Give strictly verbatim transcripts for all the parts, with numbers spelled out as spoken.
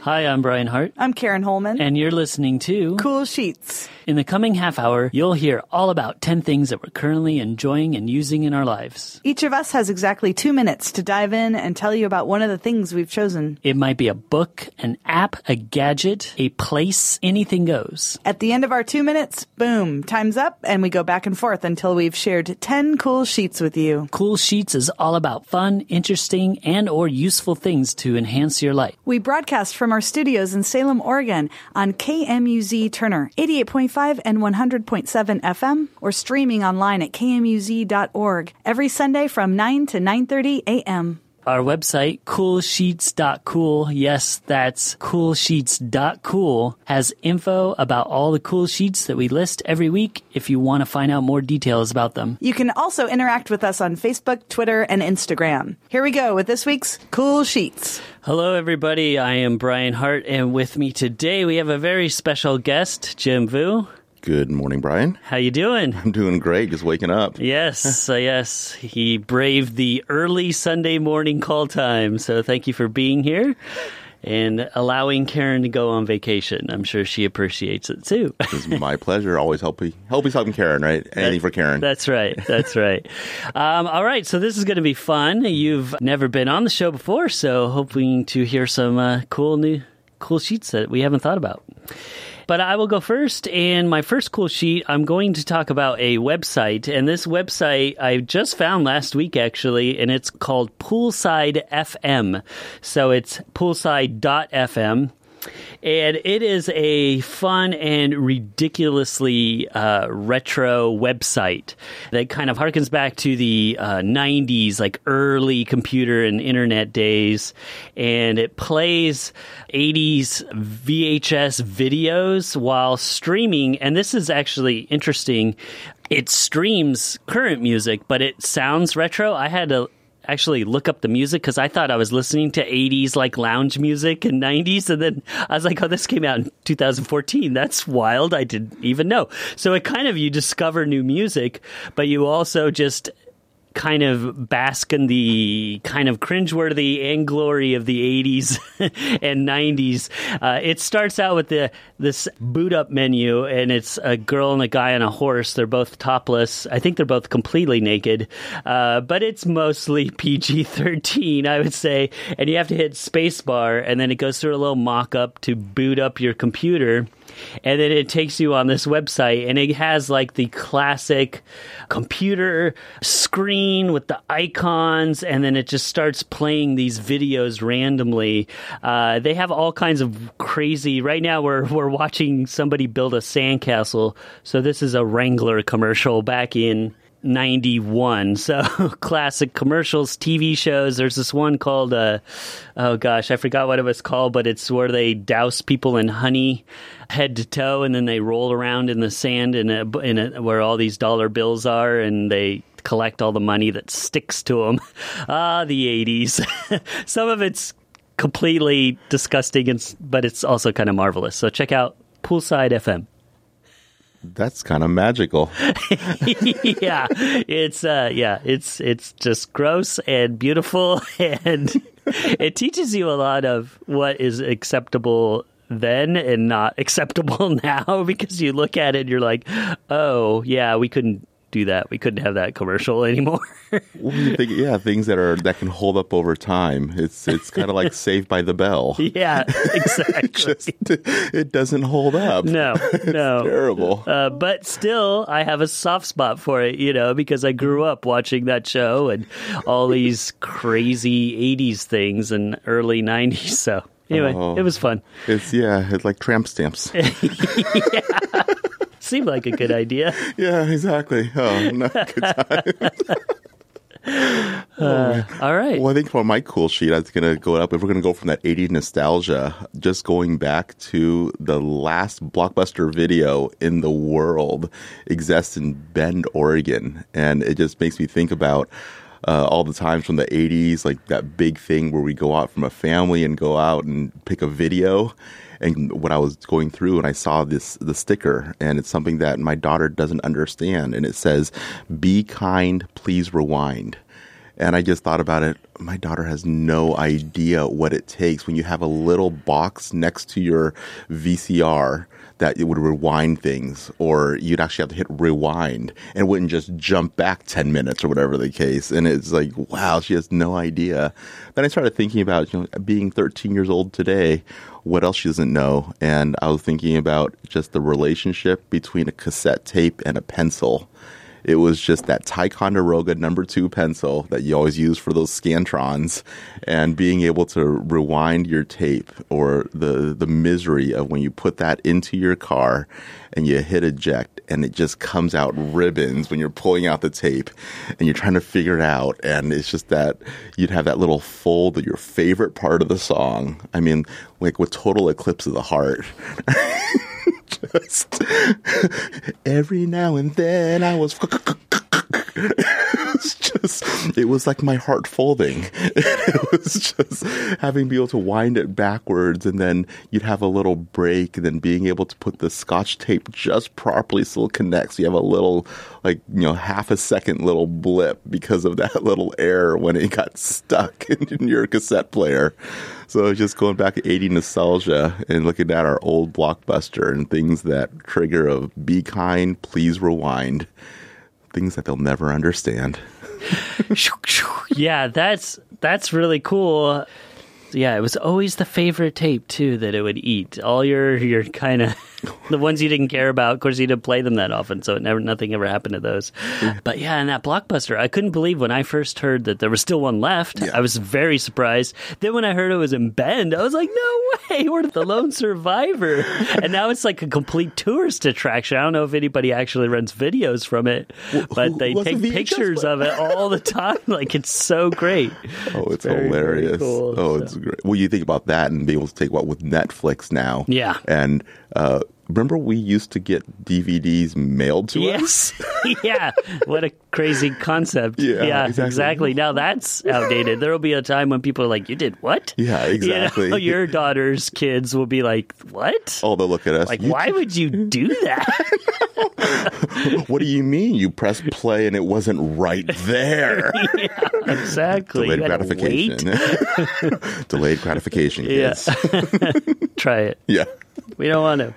Hi, I'm Brian Hart. I'm Karen Holman. And you're listening to Cool Sheets. In the coming half hour, you'll hear all about ten things that we're currently enjoying and using in our lives. Each of us has exactly two minutes to dive in and tell you about one of the things we've chosen. It might be a book, an app, a gadget, a place, anything goes. At the end of our two minutes, boom, time's up, and we go back and forth until we've shared ten cool sheets with you. Cool Sheets is all about fun, interesting, and or useful things to enhance your life. We broadcast from our studios in Salem, Oregon on K M U Z Turner, eighty-eight point five and one hundred point seven F M, or streaming online at K M U Z dot org every Sunday from nine to nine thirty a m Our website, cool sheets dot cool, yes, that's cool sheets dot cool, has info about all the cool sheets that we list every week if you want to find out more details about them. You can also interact with us on Facebook, Twitter, and Instagram. Here we go with this week's Cool Sheets. Hello, everybody. I am Brian Hart, and with me today we have a very special guest, Jim Vu. Good morning, Brian. How you doing? I'm doing great, just waking up. Yes, uh, yes. He braved the early Sunday morning call time, so thank you for being here and allowing Karen to go on vacation. I'm sure she appreciates it, too. It's my pleasure. Always helping, helping, helping Karen, right? Anything for Karen. That's right. That's right. um, all right, so this is going to be fun. You've never been on the show before, so hoping to hear some uh, cool new cool sheets that we haven't thought about. But I will go first, and my first cool sheet, I'm going to talk about a website, and this website I just found last week, actually, and it's called Poolside F M. So it's poolside dot f m. And it is a fun and ridiculously uh, retro website that kind of harkens back to the uh, nineties, like early computer and internet days. And it plays eighties V H S videos while streaming. And this is actually interesting. It streams current music, but it sounds retro. I had to actually look up the music because I thought I was listening to eighties like lounge music and nineties, and then I was like, oh, this came out in two thousand fourteen. That's wild. I didn't even know. So it kind of, you discover new music, but you also just kind of bask in the kind of cringeworthy and glory of the eighties and nineties. Uh, it starts out with the this boot up menu, and it's a girl and a guy on a horse. They're both topless. I think they're both completely naked, uh, but it's mostly P G thirteen, I would say. And you have to hit spacebar, and then it goes through a little mock-up to boot up your computer. And then it takes you on this website, and it has like the classic computer screen with the icons, and then it just starts playing these videos randomly. Uh, they have all kinds of crazy. Right now, we're we're watching somebody build a sandcastle. So this is a Wrangler commercial back in ninety-one. So classic commercials, T V shows. There's this one called, uh, oh gosh, I forgot what it was called, but it's where they douse people in honey head to toe, and then they roll around in the sand in a, in a, where all these dollar bills are, and they collect all the money that sticks to them. Ah, the eighties. Some of it's completely disgusting, and, but it's also kind of marvelous. So check out Poolside F M. That's kind of magical. yeah, it's uh, yeah, it's it's just gross and beautiful, and it teaches you a lot of what is acceptable then and not acceptable now, because you look at it and you're like, oh yeah, we couldn't do that. We couldn't have that commercial anymore. Well, you think, yeah, things that are that can hold up over time. It's it's kind of like Saved by the Bell. Yeah, exactly. it, just, it doesn't hold up. No, it's no, terrible. Uh, but still, I have a soft spot for it, you know, because I grew up watching that show and all these crazy eighties things and early nineties. So anyway, oh, it was fun. It's yeah, it's like tramp stamps. Yeah. Seemed like a good idea. Yeah, exactly. Oh, not a good time. uh, all right. Well, I think for my cool sheet, I was going to go up. If we're going to go from that eighties nostalgia, just going back to the last blockbuster video in the world exists in Bend, Oregon. And it just makes me think about uh, all the times from the eighties, like that big thing where we go out from a family and go out and pick a video. And when I was going through and I saw this, the sticker, and it's something that my daughter doesn't understand. And it says, "Be kind, please rewind." And I just thought about it. My daughter has no idea what it takes when you have a little box next to your V C R that it would rewind things, or you'd actually have to hit rewind and it wouldn't just jump back ten minutes or whatever the case. And it's like, wow, she has no idea. Then I started thinking about, you know, being thirteen years old today, what else she doesn't know. And I was thinking about just the relationship between a cassette tape and a pencil. It was just that Ticonderoga number two pencil that you always use for those Scantrons, and being able to rewind your tape, or the, the misery of when you put that into your car and you hit eject and it just comes out ribbons when you're pulling out the tape and you're trying to figure it out. And it's just that you'd have that little fold of your favorite part of the song. I mean, like with Total Eclipse of the Heart. Just every now and then I was it's just, it was like my heart folding. It was just having to be able to wind it backwards, and then you'd have a little break, and then being able to put the Scotch tape just properly so it connects. You have a little, like, you know, half a second little blip because of that little error when it got stuck in, in your cassette player. So just going back to eighties nostalgia and looking at our old Blockbuster and things that trigger of be kind, please rewind. Things that they'll never understand. Yeah, that's that's really cool. Yeah, it was always the favorite tape, too, that it would eat. All your, your kind of, the ones you didn't care about. Of course, you didn't play them that often, so it never, nothing ever happened to those. But yeah, and that Blockbuster, I couldn't believe when I first heard that there was still one left. Yeah. I was very surprised. Then when I heard it was in Bend, I was like, no way, we're the lone survivor. And now it's like a complete tourist attraction. I don't know if anybody actually runs videos from it, but they take pictures of it all the time. Like, it's so great. Oh, it's, it's very, very hilarious. cool, oh, so. It's great. Well, you think about that and be able to take what with Netflix now. Yeah. And uh, remember we used to get D V Ds mailed to yes. us? Yeah. What a crazy concept. Yeah, yeah exactly. exactly. Now that's outdated. There will be a time when people are like, you did what? Yeah, exactly. You know, your daughter's kids will be like, what? Oh, they'll look at us. Like, you why t- would you do that? What do you mean? You press play and it wasn't right there. Yeah, exactly. Delayed gratification. Delayed gratification, kids. Yeah. Try it. Yeah. We don't want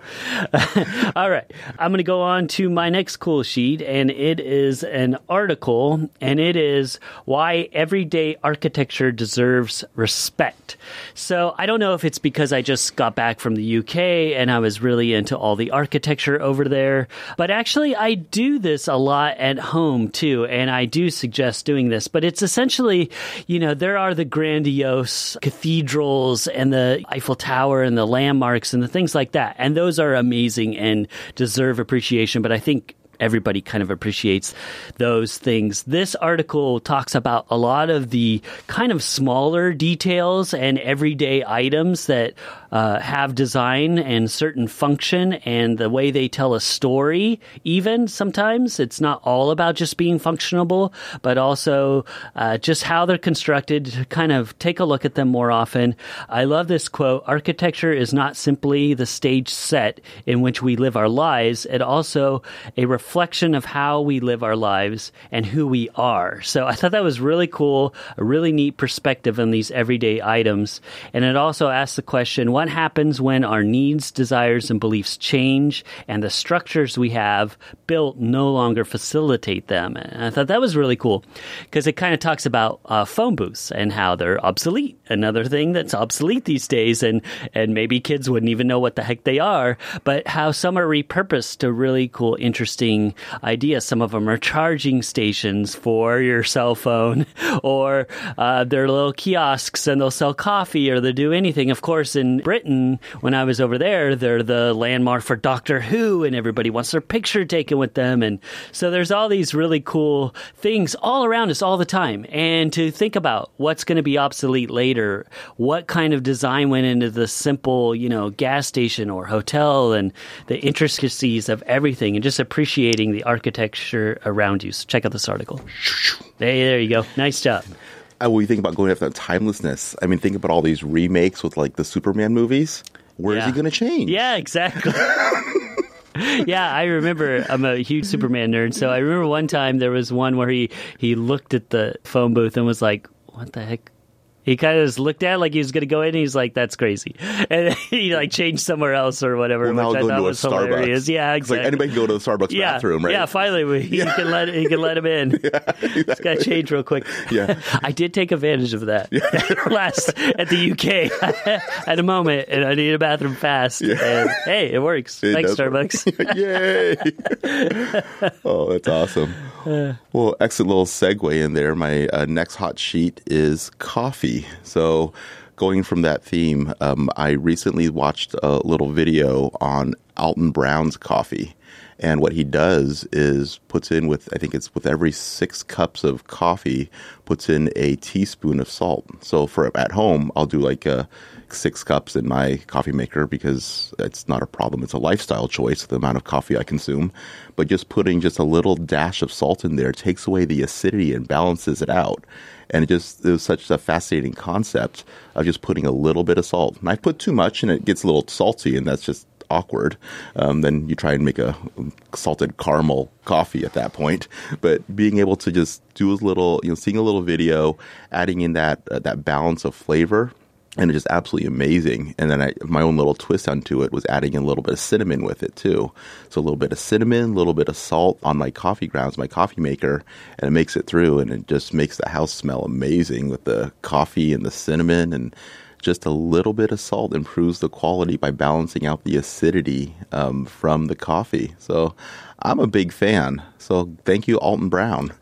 to. All right. I'm going to go on to my next cool sheet, and it is an article, and it is Why Everyday Architecture Deserves Respect. So I don't know if it's because I just got back from the U K and I was really into all the architecture over there, but actually I do this a lot at home too, and I do suggest doing this. But it's essentially, you know, there are the grandiose cathedrals and the Eiffel Tower and the landmarks and the things like that. And those are amazing and deserve appreciation. But I think everybody kind of appreciates those things. This article talks about a lot of the kind of smaller details and everyday items that uh, have design and certain function, and the way they tell a story. Even sometimes it's not all about just being functionable, but also uh, just how they're constructed, to kind of take a look at them more often. I love this quote: "Architecture is not simply the stage set in which we live our lives. It also a reflection of how we live our lives and who we are." So I thought that was really cool, a really neat perspective on these everyday items. And it also asks the question, what happens when our needs, desires, and beliefs change and the structures we have built no longer facilitate them? And I thought that was really cool because it kind of talks about uh, phone booths and how they're obsolete. Another thing that's obsolete these days, and, and maybe kids wouldn't even know what the heck they are, but how some are repurposed to really cool, interesting ideas. Some of them are charging stations for your cell phone, or uh, they're little kiosks and they'll sell coffee, or they'll do anything. Of course, in Britain, when I was over there, they're the landmark for Doctor Who, and everybody wants their picture taken with them. And so there's all these really cool things all around us all the time. And to think about what's going to be obsolete later, what kind of design went into the simple, you know, gas station or hotel, and the intricacies of everything, and just appreciating the architecture around you. So check out this article. Hey, there you go. Nice job. Uh, when you think about going after that timelessness, I mean, think about all these remakes with like the Superman movies. Where yeah. is he going to change? Yeah, exactly. Yeah, I remember. I'm a huge Superman nerd, so I remember one time there was one where he, he looked at the phone booth and was like, what the heck? He kind of just looked at it like he was going to go in, and he's like, that's crazy. And then he like changed somewhere else or whatever, well, now which I go thought to was a hilarious. Starbucks. Yeah, It's like exactly. anybody can go to the Starbucks yeah, bathroom, right? Yeah, finally, we, he, Yeah. can let, he can let him in. Yeah, exactly. It's got to change real quick. Yeah. I did take advantage of that last at the U K at a moment, and I needed a bathroom fast. Yeah. And hey, it works. It Thanks, does work. Starbucks. Yay! Oh, that's awesome. Well, excellent little segue in there. My uh, next hot sheet is coffee. So going from that theme, um, I recently watched a little video on Alton Brown's coffee. And what he does is puts in with, I think it's with every six cups of coffee, puts in a teaspoon of salt. So for at home, I'll do like uh, six cups in my coffee maker because it's not a problem. It's a lifestyle choice, the amount of coffee I consume. But just putting just a little dash of salt in there takes away the acidity and balances it out. And it just it was such a fascinating concept of just putting a little bit of salt. And I put too much and it gets a little salty, and that's just awkward. Um, then you try and make a salted caramel coffee at that point. But being able to just do a little, you know, seeing a little video, adding in that uh, that balance of flavor, and it's just absolutely amazing. And then I, my own little twist onto it was adding in a little bit of cinnamon with it too. So a little bit of cinnamon, a little bit of salt on my coffee grounds, my coffee maker, and it makes it through, and it just makes the house smell amazing with the coffee and the cinnamon. And just a little bit of salt improves the quality by balancing out the acidity um, from the coffee. So I'm a big fan. So thank you, Alton Brown.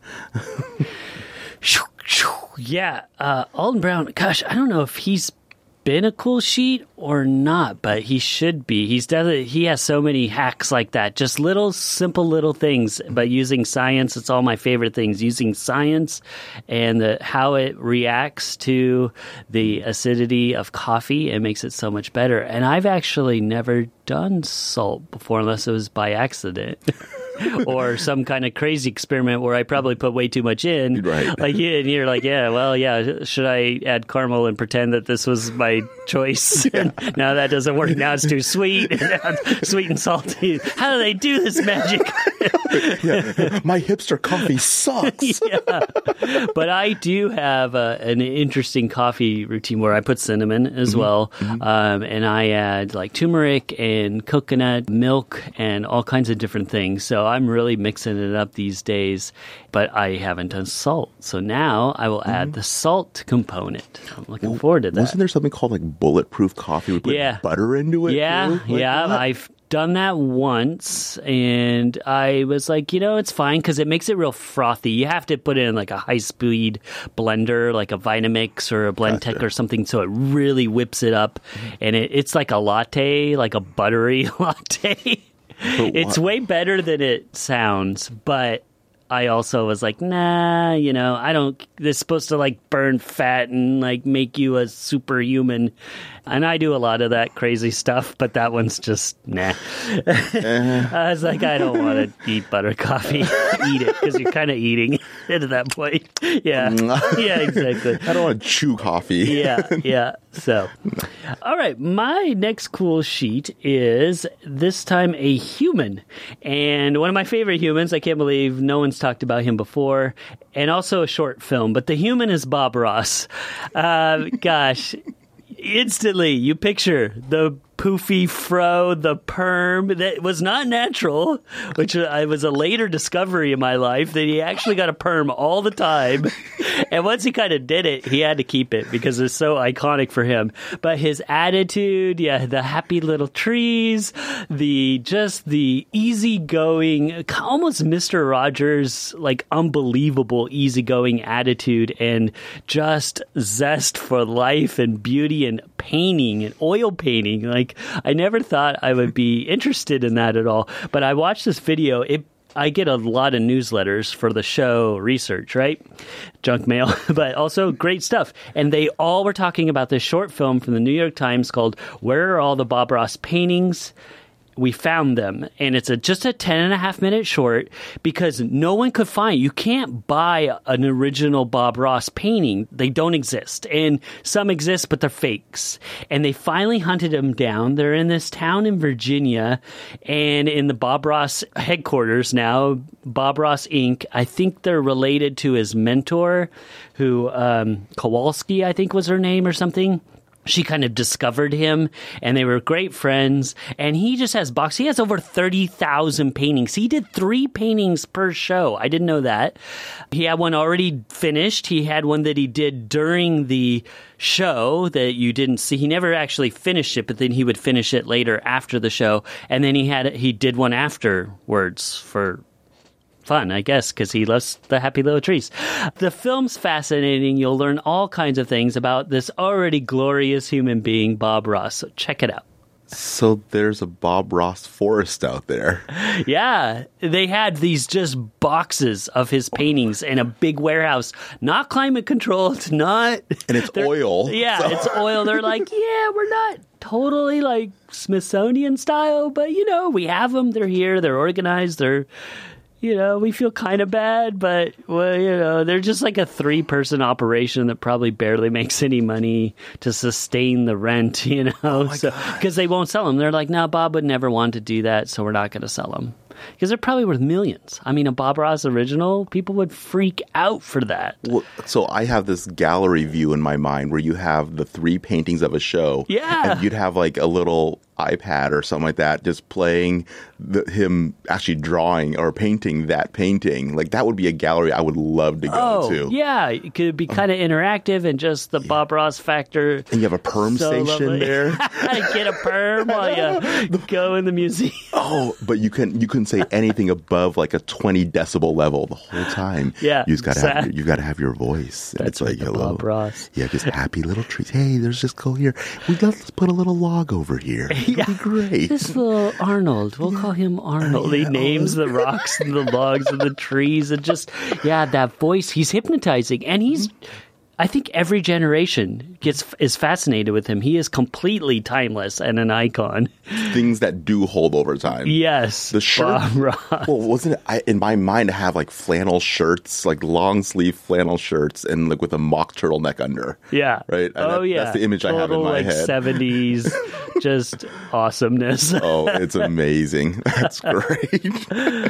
Yeah, uh, Alton Brown, gosh, I don't know if he's been a cool sheet or not, but he should be. He's definitely, he has so many hacks like that. Just little, simple little things, but using science. It's all my favorite things. Using science and the, how it reacts to the acidity of coffee. It makes it so much better. And I've actually never done salt before unless it was by accident. Or some kind of crazy experiment where I probably put way too much in. Right. Like, yeah, and you're like, yeah, well, yeah, should I add caramel and pretend that this was my choice? Yeah. Now that doesn't work. Now it's too sweet. Sweet and salty. How do they do this magic? Yeah. My hipster coffee sucks. Yeah. But I do have a, an interesting coffee routine where I put cinnamon as mm-hmm. well. Mm-hmm. Um, and I add like turmeric and coconut milk and all kinds of different things. So I'm really mixing it up these days, but I haven't done salt. So now I will add mm-hmm. the salt component. I'm looking well, forward to that. Wasn't there something called like bulletproof coffee? We put yeah. butter into it? Yeah, like yeah. that? I've done that once, and I was like, you know, it's fine because it makes it real frothy. You have to put it in like a high-speed blender, like a Vitamix or a Blendtec gotcha. Or something, so it really whips it up. Mm-hmm. And it, it's like a latte, like a buttery latte. It's way better than it sounds, but I also was like, nah, you know, I don't, this is supposed to like burn fat and like make you a superhuman. And I do a lot of that crazy stuff, but that one's just, nah. I was like, I don't want to eat butter coffee. Eat it, because you're kind of eating it at that point. Yeah. Yeah, exactly. I don't want to chew coffee. Yeah, yeah. So, all right. My next cool sheet is this time a human. And one of my favorite humans, I can't believe no one's talked about him before, and also a short film. But the human is Bob Ross. Uh, gosh. Instantly, you picture the poofy fro, the perm that was not natural, which I was a later discovery in my life that he actually got a perm all the time. And once he kind of did it, he had to keep it because it's so iconic for him. But his attitude, yeah, the happy little trees, the just the easygoing, almost Mister Rogers, like unbelievable easygoing attitude and just zest for life and beauty and painting and oil painting. Like, I never thought I would be interested in that at all. But I watched this video. It I get a lot of newsletters for the show research, right? Junk mail, but also great stuff. And they all were talking about this short film from the New York Times called Where Are All the Bob Ross Paintings? we found them, and it's a just a ten and a half minute short because no one could find. You can't buy an original Bob Ross painting; they don't exist, and some exist, but they're fakes. And they finally hunted them down. They're in this town in Virginia, and in the Bob Ross headquarters now, Bob Ross Incorporated. I think they're related to his mentor, who um, Kowalski, I think was her name or something. She kind of discovered him, and they were great friends. And he just has box. He has over thirty thousand paintings. He did three paintings per show. I didn't know that. He had one already finished. He had one that he did during the show that you didn't see. He never actually finished it, but then he would finish it later after the show. And then he had he did one afterwards for fun, I guess, because he loves the happy little trees. The film's fascinating. You'll learn all kinds of things about this already glorious human being, Bob Ross. So check it out. So there's a Bob Ross forest out there. Yeah, they had these just boxes of his paintings in a big warehouse, not climate controlled, not... And it's oil. Yeah, so. It's oil. They're like, yeah, we're not totally like Smithsonian style, but, you know, we have them. They're here. They're organized. They're... You know, we feel kind of bad, but, well, you know, they're just like a three-person operation that probably barely makes any money to sustain the rent, you know, oh so because they won't sell them. They're like, no, Bob would never want to do that, so we're not going to sell them. Because they're probably worth millions. I mean, a Bob Ross original, people would freak out for that. Well, so I have this gallery view in my mind where you have the three paintings of a show. Yeah. And you'd have like a little iPad or something like that just playing the, him actually drawing or painting that painting. Like that would be a gallery I would love to go oh, to. Yeah. It could be kind of interactive and just the yeah. Bob Ross factor. And you have a perm so station lovely. there. Get a perm while you go in the museum. Oh, but you can you couldn't say anything above like a twenty decibel level the whole time. Yeah, you just gotta exactly. have your, you gotta have your voice. That's it's like hello, Bob Ross. Yeah, just happy little trees. Hey, there's just go here. We let's put a little log over here. It'll yeah. be great. This little Arnold, we'll yeah. call him Arnold. He names the rocks and the logs and the trees and just yeah, that voice. He's hypnotizing, and he's. I think every generation gets is fascinated with him. He is completely timeless and an icon. Things that do hold over time. Yes. The shirt. Bob Ross. Well, wasn't it I, in my mind to have like flannel shirts, like long sleeve flannel shirts, and like with a mock turtleneck under. Yeah. Right. Oh that, yeah. That's the image Total, I have in my like, head. seventies, just awesomeness. Oh, it's amazing. That's great.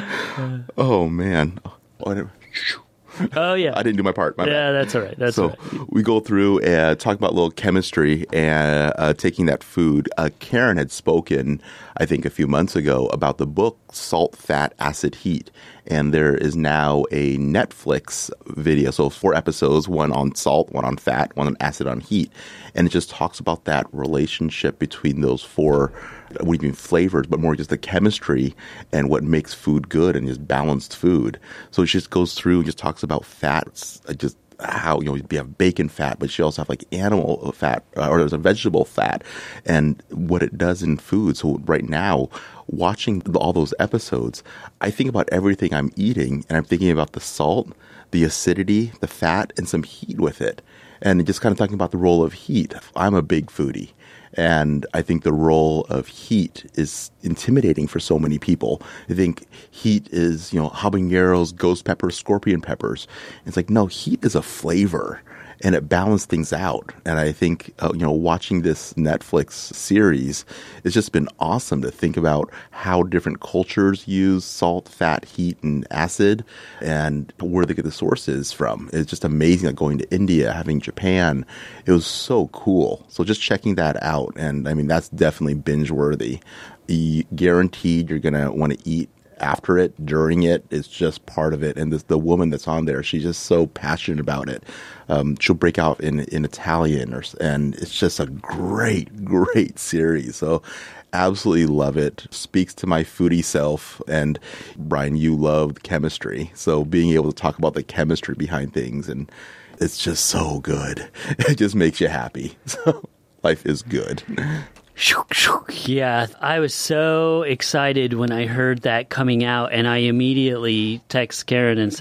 Oh man. Whatever. Oh, yeah. I didn't do my part. My yeah, bad. that's all right. That's so all right. we go through and talk about a little chemistry and uh, taking that food. Uh, Karen had spoken, I think, a few months ago about the book Salt, Fat, Acid, Heat. And there is now a Netflix video. So four episodes, one on salt, one on fat, one on acid, on heat. And it just talks about that relationship between those four, what do you mean flavors, but more just the chemistry and what makes food good and just balanced food. So it just goes through and just talks about fats, just how, you know, you have bacon fat, but you also have like animal fat or there's a vegetable fat and what it does in food. So right now, watching all those episodes, I think about everything I'm eating and I'm thinking about the salt, the acidity, the fat, and some heat with it. And just kind of talking about the role of heat. I'm a big foodie. And I think the role of heat is intimidating for so many people. I think heat is, you know, habaneros, ghost peppers, scorpion peppers. It's like, no, heat is a flavor. And it balanced things out. And I think, uh, you know, watching this Netflix series, it's just been awesome to think about how different cultures use salt, fat, heat, and acid, and where they get the sources from. It's just amazing, like going to India, having Japan. It was so cool. So just checking that out. And I mean, that's definitely binge-worthy. You guaranteed you're going to want to eat after it, during it. It's just part of it. And this, the woman that's on there, she's just so passionate about it. Um, she'll break out in, in Italian, or, and it's just a great, great series. So absolutely love it. Speaks to my foodie self. And Brian, you love chemistry. So being able to talk about the chemistry behind things, and it's just so good. It just makes you happy. So life is good. Yeah, I was so excited when I heard that coming out, and I immediately texted Karen and said,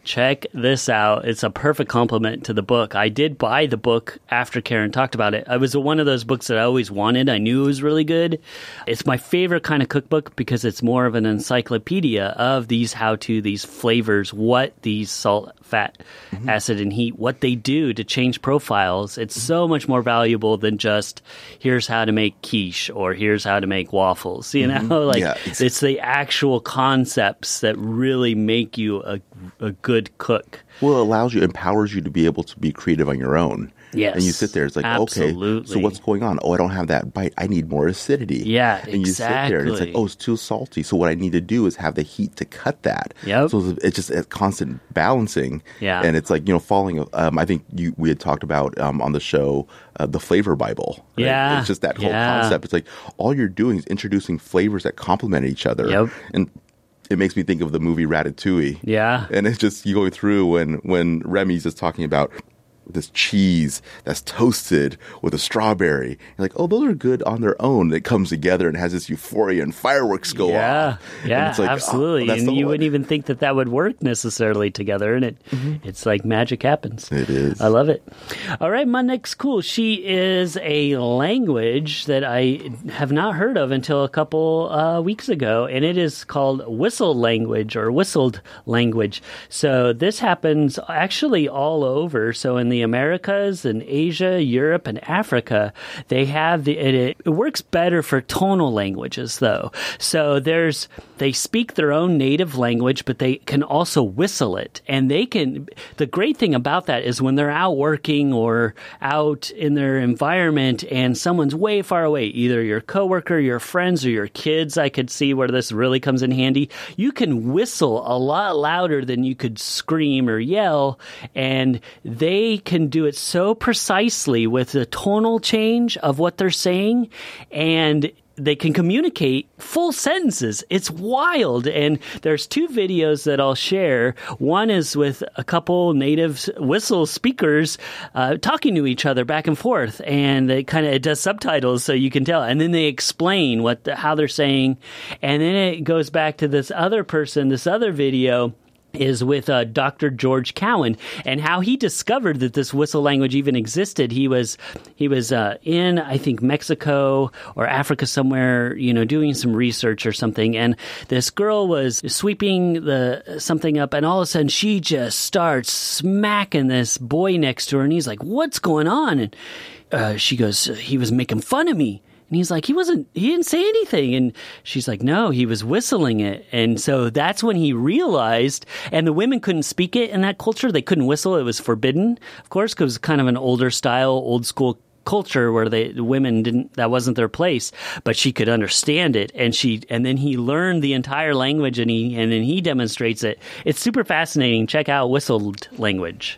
check this out. It's a perfect complement to the book. I did buy the book after Karen talked about it. It was one of those books that I always wanted. I knew it was really good. It's my favorite kind of cookbook because it's more of an encyclopedia of these how-to, these flavors, what these salt, fat, mm-hmm. acid, and heat, what they do to change profiles. It's mm-hmm. so much more valuable than just here's how to make quiche or here's how to make waffles. You know, mm-hmm. like yeah, it's, it's the actual concepts that really make you a, a good cook. Well, it allows you, empowers you to be able to be creative on your own. Yes. And you sit there, it's like, absolutely. Okay, so what's going on? Oh, I don't have that bite. I need more acidity. Yeah, and exactly. you sit there and it's like, oh, it's too salty. So what I need to do is have the heat to cut that. Yep. So it's just a constant balancing. Yeah. And it's like, you know, following, um, I think you, we had talked about um, on the show, uh, the flavor Bible. Right? Yeah. It's just that whole yeah. concept. It's like all you're doing is introducing flavors that complement each other. Yep. And it makes me think of the movie Ratatouille. Yeah. And it's just you going through when, when Remy's just talking about this cheese that's toasted with a strawberry. You're like, oh, those are good on their own. It comes together and has this euphoria and fireworks go yeah, off. Yeah, it's like, absolutely. Oh, and you one. wouldn't even think that that would work necessarily together. And it, mm-hmm. it's like magic happens. It is. I love it. All right, my next cool sheet is a language that I have not heard of until a couple uh, weeks ago. And it is called whistle language or whistled language. So this happens actually all over. So in the Americas and Asia, Europe, and Africa, they have the, it, it works better for tonal languages though. So there's, they speak their own native language, but they can also whistle it. And they can, the great thing about that is when they're out working or out in their environment and someone's way far away, either your coworker, your friends, or your kids, I could see where this really comes in handy. You can whistle a lot louder than you could scream or yell, and they can do it so precisely with the tonal change of what they're saying, and they can communicate full sentences. It's wild. And there's two videos that I'll share. One is with a couple native whistle speakers uh, talking to each other back and forth, and it kind of it does subtitles so you can tell. And then they explain what the, how they're saying, and then it goes back to this other person, this other video is with uh, Doctor George Cowan, and how he discovered that this whistle language even existed. He was he was uh, in, I think, Mexico or Africa somewhere, you know, doing some research or something, and this girl was sweeping the something up, and all of a sudden she just starts smacking this boy next to her, and he's like, "What's going on?" And uh, she goes, "He was making fun of me." And he's like, he wasn't, he didn't say anything. And she's like, no, he was whistling it. And so that's when he realized, and the women couldn't speak it in that culture. They couldn't whistle. It was forbidden, of course, because it was kind of an older style, old school culture where they, the women didn't, that wasn't their place, but she could understand it. And she, and then he learned the entire language, and he, and then he demonstrates it. It's super fascinating. Check out whistled language.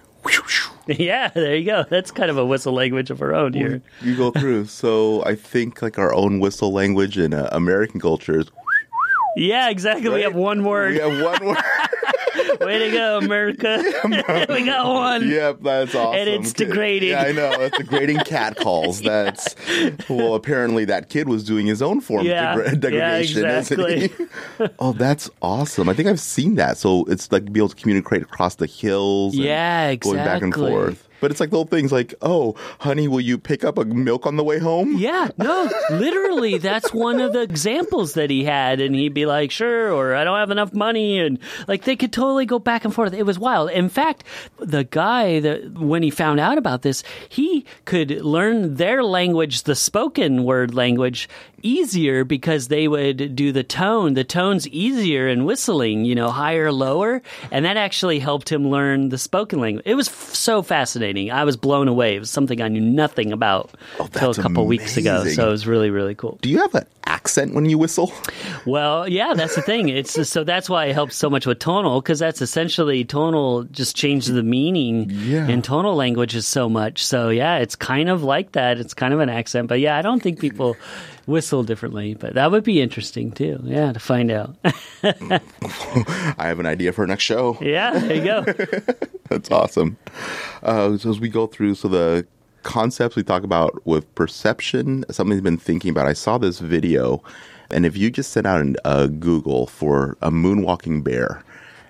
Yeah, there you go. That's kind of a whistle language of our own here. You go through. So I think like our own whistle language in uh, American culture is. Yeah, exactly. Right? We have one word. We have one word. Way to go, America. We got one. Yep, that's awesome. And it's degrading. Yeah, I know. It's degrading cat calls. That's, well, apparently that kid was doing his own form yeah. of degra- degradation. Yeah, exactly. Isn't he? Oh, that's awesome. I think I've seen that. So it's like be able to communicate across the hills. And yeah, exactly. Going back and forth. But it's like the whole thing's like, oh, honey, will you pick up a milk on the way home? Yeah, no, literally, that's one of the examples that he had. And he'd be like, sure, or I don't have enough money. And like they could totally go back and forth. It was wild. In fact, the guy, that when he found out about this, he could learn their language, the spoken word language, easier because they would do the tone. The tone's easier in whistling, you know, higher, lower. And that actually helped him learn the spoken language. It was f- so fascinating. I was blown away. It was something I knew nothing about oh, until a couple amazing. weeks ago. So it was really, really cool. Do you have an accent when you whistle? Well, yeah, that's the thing. It's just, so that's why it helps so much with tonal, because that's essentially tonal just changes the meaning yeah. in tonal languages so much. So yeah, it's kind of like that. It's kind of an accent. But yeah, I don't think people whistle differently, but that would be interesting too. Yeah, to find out. I have an idea for our next show. Yeah, there you go. That's awesome. Uh, so as we go through, so the concepts we talk about with perception, something I've been thinking about. I saw this video, and if you just send out a uh, Google for a moonwalking bear,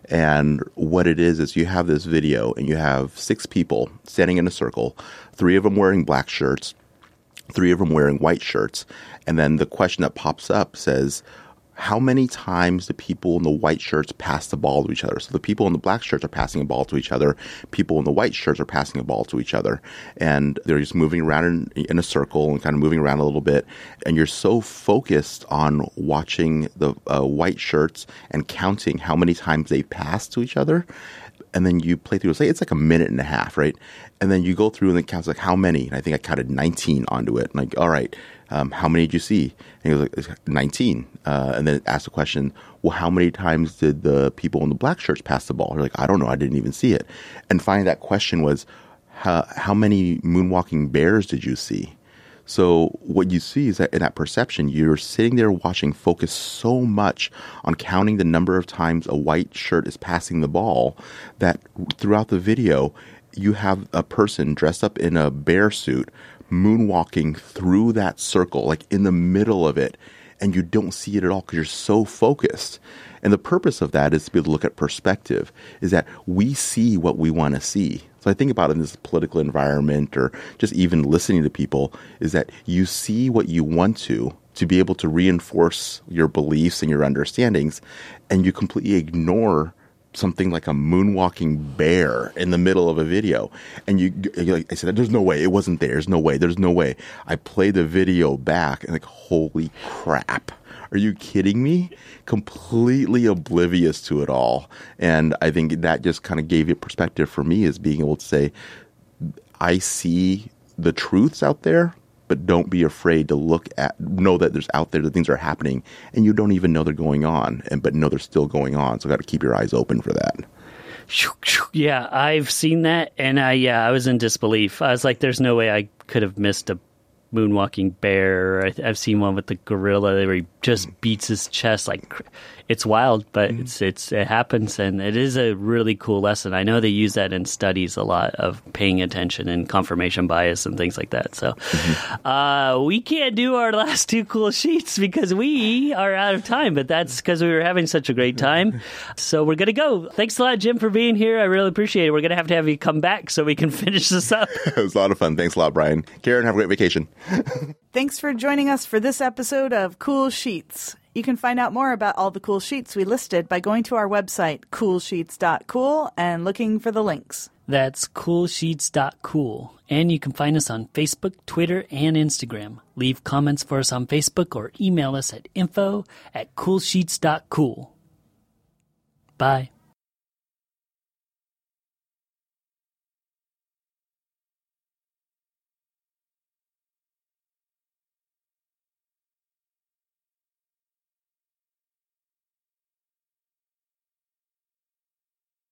And what it is, is you have this video and you have six people standing in a circle, three of them wearing black shirts, three of them wearing white shirts. And then the question that pops up says, how many times do people in the white shirts pass the ball to each other? So the people in the black shirts are passing a ball to each other. People in the white shirts are passing a ball to each other. And they're just moving around in, in a circle and kind of moving around a little bit. And you're so focused on watching the uh, white shirts and counting how many times they pass to each other. And then you play through, say it's like a minute and a half, right? And then you go through and it counts like how many? And I think I counted nineteen onto it. And like, all right, um, how many did you see? And he was like, nineteen. Uh, and then it asked the question, well, how many times did the people in the black shirts pass the ball? They're like, I don't know. I didn't even see it. And finally that question was, how, how many moonwalking bears did you see? So what you see is that in that perception, you're sitting there watching, focused so much on counting the number of times a white shirt is passing the ball that throughout the video, you have a person dressed up in a bear suit moonwalking through that circle, like in the middle of it, and you don't see it at all because you're so focused. And the purpose of that is to be able to look at perspective, is that we see what we want to see. So I think about it in this political environment or just even listening to people, is that you see what you want to, to be able to reinforce your beliefs and your understandings, and you completely ignore something like a moonwalking bear in the middle of a video. And you, like I said, there's no way. It wasn't there. There's no way. There's no way. I play the video back and like, holy crap. Are you kidding me? Completely oblivious to it all. And I think that just kind of gave it perspective for me, is being able to say, I see the truths out there, but don't be afraid to look at, know that there's out there, that things are happening, and you don't even know they're going on, and but know they're still going on. So got to keep your eyes open for that. Yeah, I've seen that, and I yeah, I was in disbelief. I was like, there's no way I could have missed a moonwalking bear. I, I've seen one with the gorilla where he just beats his chest. Like, it's wild, but mm-hmm. it's it's it happens, and it is a really cool lesson. I know they use that in studies a lot, of paying attention and confirmation bias and things like that. So mm-hmm. uh, we can't do our last two cool sheets because we are out of time, but that's because we were having such a great time. So we're going to go. Thanks a lot, Jim, for being here. I really appreciate it. We're going to have to have you come back so we can finish this up. It was a lot of fun. Thanks a lot, Brian. Karen, have a great vacation. Thanks for joining us for this episode of Cool Sheets. You can find out more about all the cool sheets we listed by going to our website, cool sheets dot cool, and looking for the links. That's cool sheets dot cool. And you can find us on Facebook, Twitter, and Instagram. Leave comments for us on Facebook or email us at info at cool sheets dot cool. Bye.